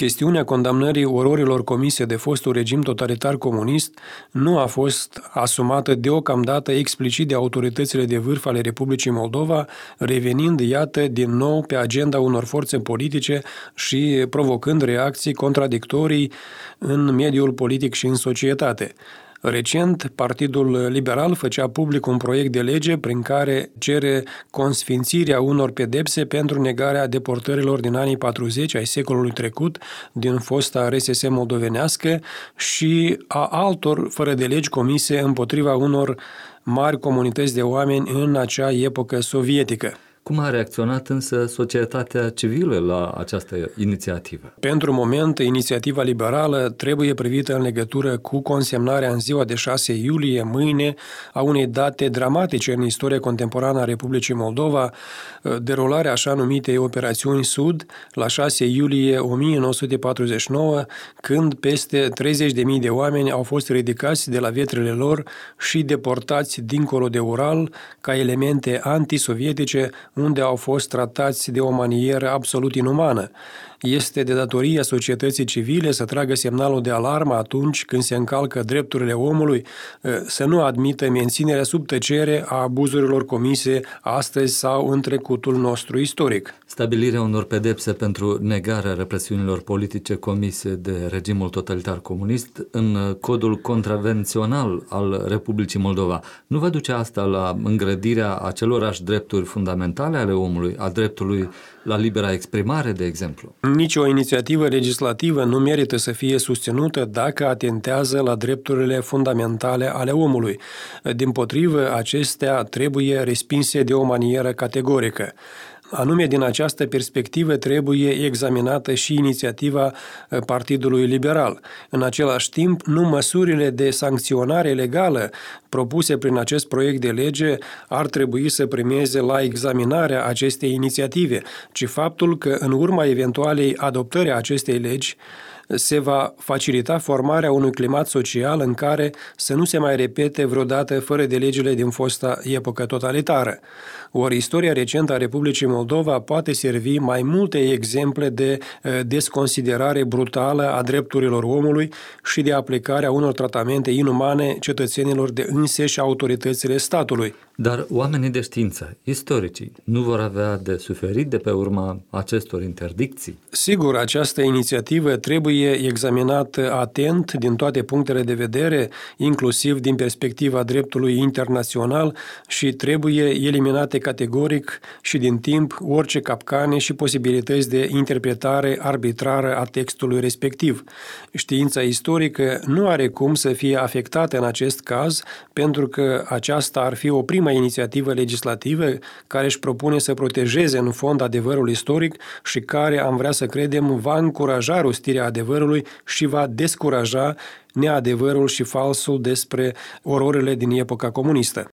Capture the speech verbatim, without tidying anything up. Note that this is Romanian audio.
Chestiunea condamnării ororilor comise de fostul regim totalitar comunist nu a fost asumată deocamdată explicit de autoritățile de vârf ale Republicii Moldova, revenind, iată, din nou pe agenda unor forțe politice și provocând reacții contradictorii în mediul politic și în societate. Recent, Partidul Liberal făcea public un proiect de lege prin care cere consfințirea unor pedepse pentru negarea deportărilor din anii patruzeci ai secolului trecut din fosta R S S moldovenească și a altor fără de legi comise împotriva unor mari comunități de oameni în acea epocă sovietică. Cum a reacționat însă societatea civilă la această inițiativă? Pentru moment, inițiativa liberală trebuie privită în legătură cu consemnarea în ziua de șase iulie, mâine, a unei date dramatice în istoria contemporană a Republicii Moldova, derularea așa numitei Operațiuni Sud la șase iulie o mie nouă sute patruzeci și nouă, când peste treizeci de mii de oameni au fost ridicați de la vietrele lor și deportați dincolo de Ural ca elemente antisovietice, unde au fost tratați de o manieră absolut inumană. Este de datoria societății civile să tragă semnalul de alarmă atunci când se încalcă drepturile omului, să nu admită menținerea sub tăcere a abuzurilor comise astăzi sau în trecutul nostru istoric. Stabilirea unor pedepse pentru negarea represiunilor politice comise de regimul totalitar comunist în codul contravențional al Republicii Moldova nu va duce asta la îngrădirea acelorași drepturi fundamentale ale omului, a dreptului la libera exprimare, de exemplu? Nici o inițiativă legislativă nu merită să fie susținută dacă atentează la drepturile fundamentale ale omului. Dimpotrivă, acestea trebuie respinse de o manieră categorică. Anume, din această perspectivă trebuie examinată și inițiativa Partidului Liberal. În același timp, nu măsurile de sancționare legală propuse prin acest proiect de lege ar trebui să primeze la examinarea acestei inițiative, ci faptul că în urma eventualei adoptări a acestei legi se va facilita formarea unui climat social în care să nu se mai repete vreodată fără de legile din fosta epocă totalitară. Ori istoria recentă a Republicii Moldova poate servi mai multe exemple de desconsiderare brutală a drepturilor omului și de aplicarea unor tratamente inumane cetățenilor de înseși autoritățile statului. Dar oamenii de știință, istoricii, nu vor avea de suferit de pe urma acestor interdicții? Sigur, această inițiativă trebuie examinată atent din toate punctele de vedere, inclusiv din perspectiva dreptului internațional, și trebuie eliminate categoric și din timp orice capcane și posibilități de interpretare arbitrară a textului respectiv. Știința istorică nu are cum să fie afectată în acest caz, pentru că aceasta ar fi o primă inițiativă legislativă care își propune să protejeze în fond adevărul istoric și care, am vrea să credem, va încuraja rostirea adevărului și va descuraja neadevărul și falsul despre ororile din epoca comunistă.